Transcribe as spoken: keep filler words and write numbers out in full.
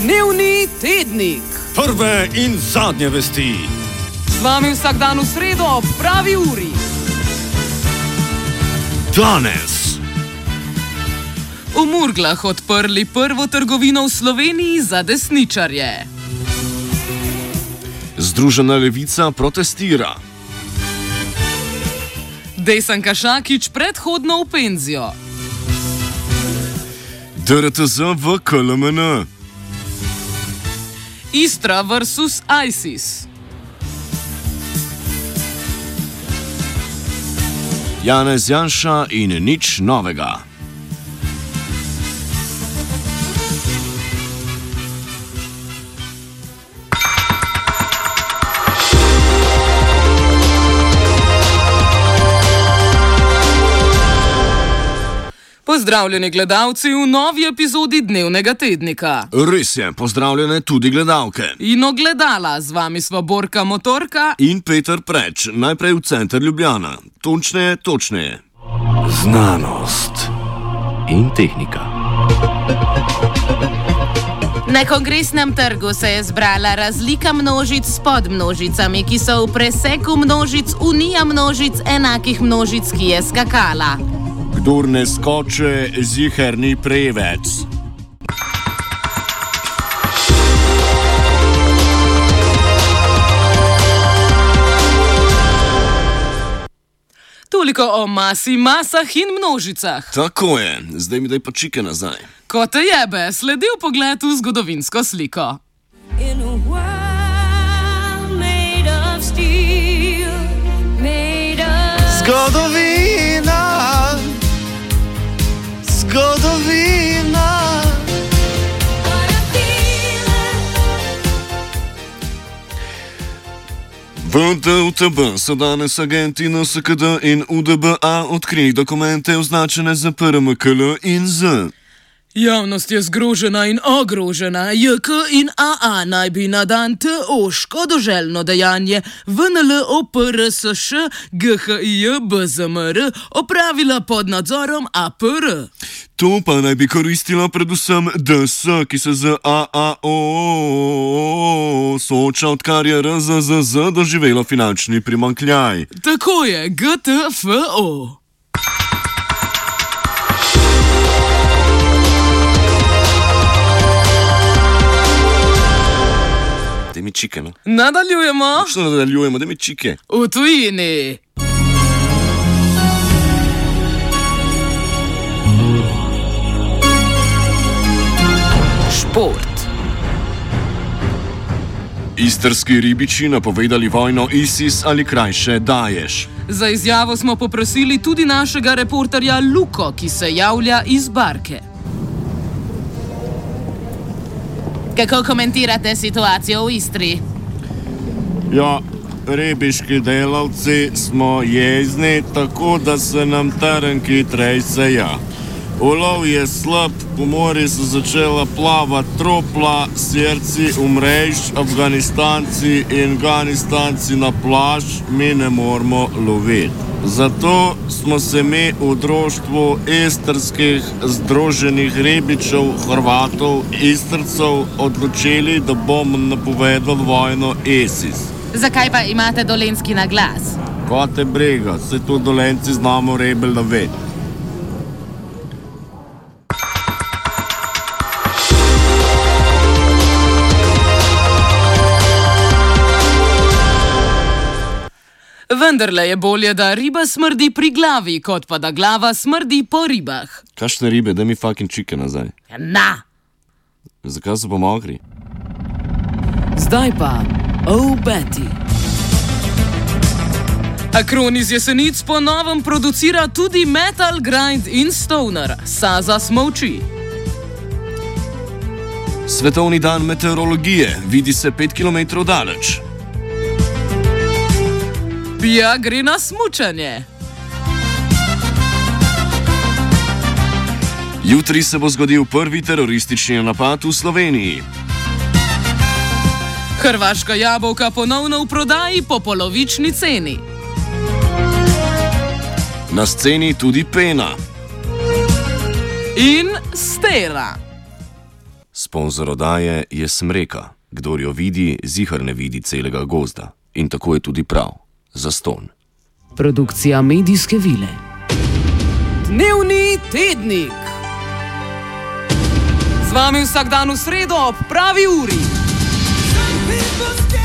Dnevni tednik. Prve in zadnje vesti. Z vami vsak dan v sredo ob pravi uri. Danes. V Murglah odprli prvo trgovino v Sloveniji za desničarje. Združena levica protestira. Dejan Kašakić predhodno v penzijo. D R T Z v K L M N. Istra versus ISIS. Janez Janša in nič novega. Pozdravljeni gledalci v novi epizodi Dnevnega tednika. Res je, pozdravljene tudi gledalke. In ogledala, z vami sva Borka Motorka in Peter Preč, najprej v center Ljubljana. Točneje, točneje. Znanost in tehnika. Na Kongresnem trgu se je zbrala razlika množic s podmnožicami, ki so v preseku množic unija množic enakih množic, ki je skakala. Kdor ne skoče, ziher ni prevec. Toliko o masi, masah in množicah. Tako je, zdaj mi daj pa čike nazaj. Ko te jebe, sledi v pogled v zgodovinsko sliko. Zgodovina, zgodovina. V D U T B so danes agenti N S K D in U D B A odkrili dokumente označene za P R M K L in Z. Javnost je zgrožena in ogrožena. J K in A A naj bi na dan T O škodoželjno dejanje V N L O P R S Š G H I J B Z M R opravila pod nadzorom A P R. To pa naj bi koristilo predvsem D S, ki se z A A O sooča, odkar je R Z Z Z doživelo finančni primanjkljaj. Tako je, G T F O. Daj mi čike, no. Nadaljujemo. Što nadaljujemo, daj mi čike. V tujini. Šport. Istrski ribiči napovedali vojno ISIS ali krajše Daješ. Za izjavo smo poprosili tudi našega reporterja Luko, ki se javlja iz barke. Kako komentirate situacijo v Istri? Ja, ribiški delavci smo jezni, tako da se nam trnki tresejo. Ulov je slab, po morju so začela plavati tropla, Sirci v mrež, Afganistanci in Ganistanci na plaž, mi ne moramo loviti. Zato smo se mi v društvu istrskih združenih ribičev, Hrvatov, Istrcev odločili, da bomo napovedali vojno ISIS. Zakaj pa imate dolenjski naglas? Ko te briga, se tu dolenci znamo rebel loviti. Vendarle je bolje, da riba smrdi pri glavi, kot pa da glava smrdi po ribah. Kakšne ribe, daj mi fucking čike nazaj. Na! Zakaj so pa mokri? Zdaj pa, oh Betty. Akron iz Jesenic po novem producira tudi metal, grind in stoner. Saza smolči. Svetovni dan meteorologije, vidi se pet kilometrov daleč. Pija gre na smučanje. Jutri se bo zgodil prvi teroristični napad v Sloveniji. Hrvaška jabolka ponovno v prodaji po polovični ceni. Na sceni tudi pena. In stera. Sponzor oddaje je Smreka. Kdor jo vidi, zihar ne vidi celega gozda. In tako je tudi prav. Zastonj. Produkcija medijske vile. Dnevni tednik. Z vami vsak dan v sredo ob pravi uri.